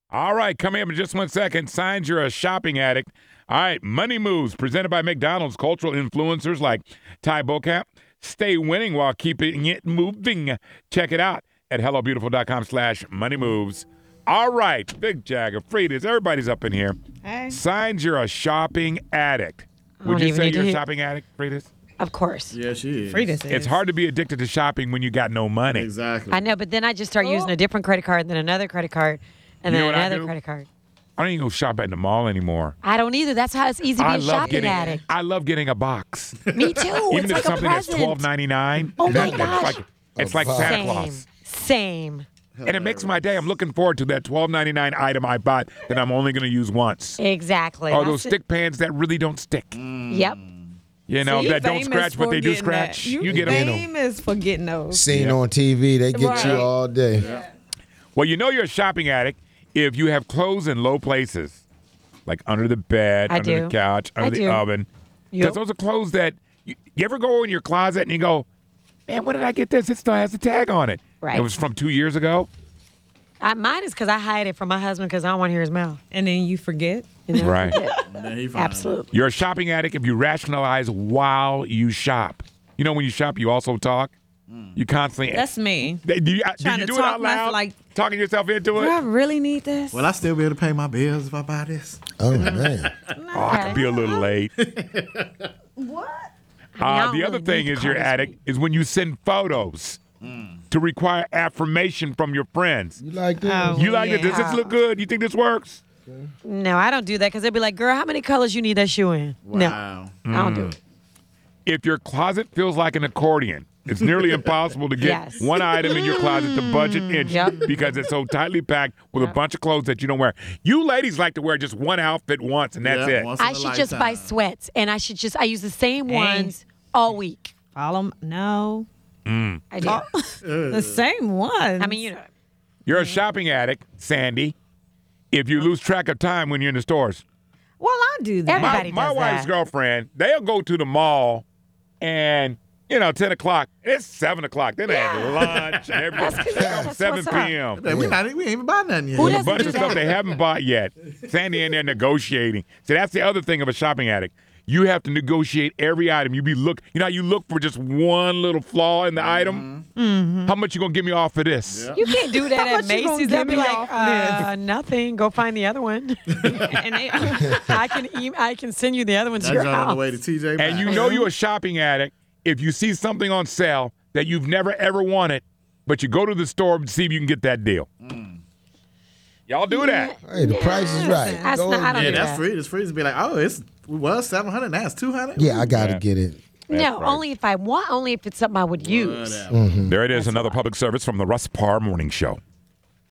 All right, coming up in just 1 second. Signs you're a shopping addict. All right, Money Moves, presented by McDonald's. Cultural influencers like Ty Bocap. Stay winning while keeping it moving. Check it out at hellobeautiful.com/moneymoves. All right, Big Jagger, Fridas, everybody's up in here. Hey. Signs you're a shopping addict. Would don't you even say need to you're a hear- shopping addict, Fridas? Of course. Yeah, she is. Frida's It's hard to be addicted to shopping when you got no money. Exactly. I know, but then I just start using a different credit card, then another credit card, and You know then what I another do? credit card. I don't even go shop at the mall anymore. I don't either. That's how it's easy to be a shopping addict. I love getting a box. Me too. Even it's if like something a that's present. $12.99. Oh my it's gosh. like Santa Claus. Same. And it makes my day. I'm looking forward to that $12.99 item I bought that I'm only going to use once. Exactly. Or those stick pans that really don't stick. Yep. You know, See, that don't famous scratch, but for they do getting that. scratch. You get them. Famous for getting those. Seen on TV, they get Right. you all day. Well, you know you're a shopping addict if you have clothes in low places, like under the bed, I under do. the couch, under I the do. oven. Because Yep. those are clothes that you ever go in your closet and you go, man, where did I get this? It still has a tag on it. Right. It was from 2 years ago. Mine is because I hide it from my husband because I don't want to hear his mouth. And then you forget. Right. Then he found Absolutely. You're a shopping addict if you rationalize while you shop. You know, when you shop, you also talk. You constantly. That's me. Do you Trying do to it talk out loud? like- talking yourself into Do I it? really need this? Will I still be able to pay my bills if I buy this? Oh, man. Oh, I could be a little late. What? I don't The other really thing need is to you're call this addict is when you send photos to require affirmation from your friends. You like this? Oh. You like it? Does this yeah. look good? You think this works? No, I don't do that because they'll be like, girl, how many colors you need that shoe in? No, Wow. I don't do it. If your closet feels like an accordion, it's nearly impossible to get Yes. one item in your closet to budget inch Yep. because it's so tightly packed with a bunch of clothes that you don't wear. You ladies like to wear just one outfit once and that's Yeah, it. once in I a should just buy lifetime. sweats and I use the same Hey. ones all week. Follow No. I do. The same one. I mean, you know. You're a shopping addict, Sandy, if you lose track of time when you're in the stores. Well, I do that. Everybody My does wife's that. girlfriend, they'll go to the mall and, 10 o'clock. It's 7 o'clock. Then they have lunch and everything. That's 7 what's up. p.m. Hey, we ain't even bought nothing yet. Who With a doesn't bunch do of stuff that? they haven't bought yet. Sandy in there negotiating. So that's the other thing of a shopping addict. You have to negotiate every item. You how you look for just one little flaw in the item. Mm-hmm. How much you gonna give me off for this? Yeah. You can't do that How at much you gonna Macy's. They'll give be me like, off nothing. Go find the other one. And they, I can send you the other one to That's your on house. the way to TJ And Maxx. you know you're a shopping addict if you see something on sale that you've never ever wanted, but you go to the store to see if you can get that deal. Y'all do that. Hey, the price is right. That's Go not- I don't and Yeah, do get it. that's free. It's free to be like, oh, it was 700, now it's 200. Yeah, I got to Yeah. get it. No, right. only if I want, only if it's something I would use. Whatever. There it is, another public service from the Russ Parr Morning Show.